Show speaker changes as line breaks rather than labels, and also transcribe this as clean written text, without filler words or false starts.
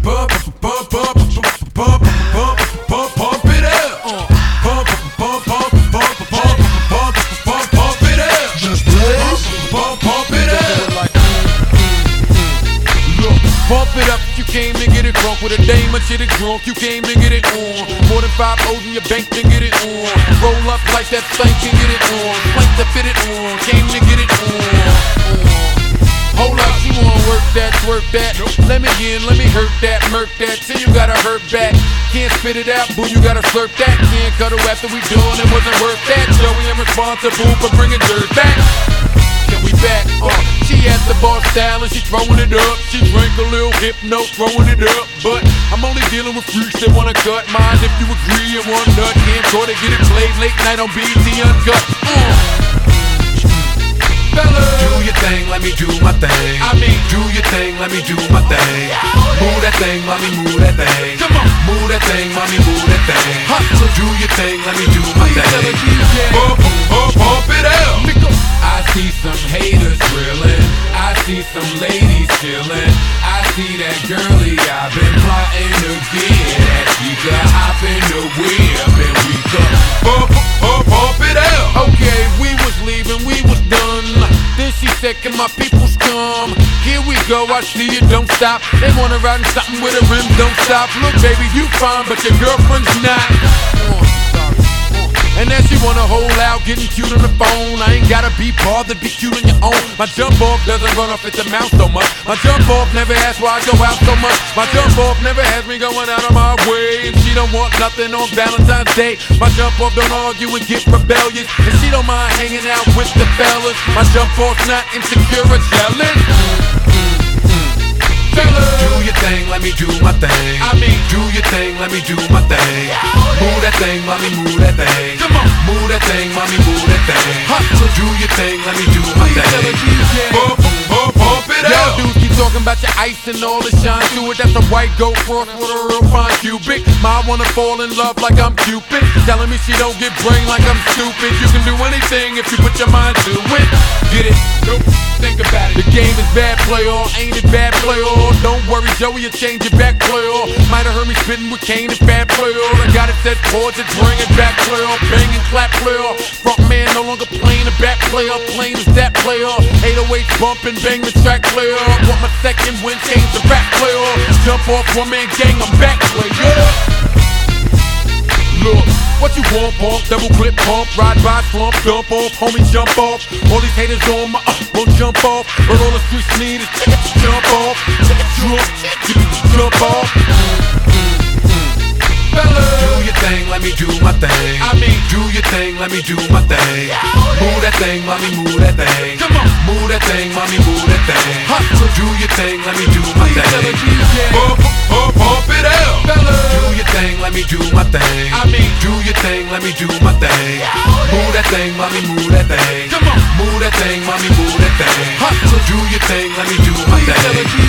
Pump it up. Pump it up. Just blaze. Pump it up. Look, pump it up. You came to get it drunk with a dame and shit it drunk. You came to get it on. More than 5 O's in your bank to get it on. Roll up like that thing can get it on. Plank to fit it on. Came to get it on. Hold up, she wanna work that, twerk that. Let me in, let me hurt that, murk that. Till you gotta hurt back. Can't spit it out, boo, you gotta slurp that. Can't cut her after we done, it wasn't worth that. Joey, I'm responsible for bringing dirt back. Can we back? She at the bar style and she throwing it up. She drink a little hypno, throwing it up. But I'm only dealing with freaks that wanna cut mine. If you agree and one nut, can't go to get it played late night on BET Uncut. Do your thing, let me do my thing. Do your thing, let me do my thing. Move that thing, mommy, move that thing. Come on, move that thing, mommy, move that thing. Hustle, do your thing, let me do my thing. Pump it up. I see some haters drilling. I see some ladies chilling. I see that girlie I've been plotting to get at. She could hop in the whip and we could pump it up. Okay, we was leaving, we was done. Then she said, can my peoples come? Here we go, I see you, don't stop. They wanna ride in something with a rim, don't stop. Look baby, you fine, but your girlfriend's not. And then she wanna hold out, getting cute on the phone. I ain't gotta be bothered, be cute on your own. My jump off doesn't run off at the mouth so much. My jump off never asks why I go out so much. My jump off never has me going out of my way. And she don't want nothing on Valentine's Day. My jump off don't argue and get rebellious. And she don't mind hanging out with the fellas. My jump off's not insecure or jealous. Do your thing, let me do my thing. Do your thing, let me do my thing. Move that thing, mommy, move that thing. Come on, move that thing, mommy, move that thing. Hustle, do your thing, let me do my thing. Pump it up. Y'all dudes keep talking about your ice and all the shine to it. That's a white gold cross with a real fine cubic. Ma wanna fall in love like I'm Cupid. Telling me she don't get brain like I'm stupid. You can do anything if you put your mind to it. Get it? Nope. Think about it. The game is bad, play all. Ain't it bad, play all? Don't worry, Joey, you'll change it back, play all. Might have heard me spitting with Kane and bad, play all. I got it set chords and bring it back, play all. Bang and clap, play all. Front man no longer playing the back, play all. Plain as that, play all. 808 bump and bang the track, play all. Want my second win, change the rap, play all. Jump off, one man gang, I'm back, play all. Look, what you want, pump, double clip, pump, ride by, slump, dump off, homie, jump off. All these haters on my won't jump off, but all the streets need is jump off, jump off. Do your thing, let me do my thing. Do your thing, let me do my thing. Move that thing, mommy, move that thing. Come on, move that thing, mommy, move that thing. Hustle, do your thing, let me do my thing. Pump it up. Do your thing, let me do my thing. Do your thing, let me do my thing. Move that thing, mommy, move that thing. Come on, move that thing, mommy, move that thing. Hustle, do your thing, let me do my thing.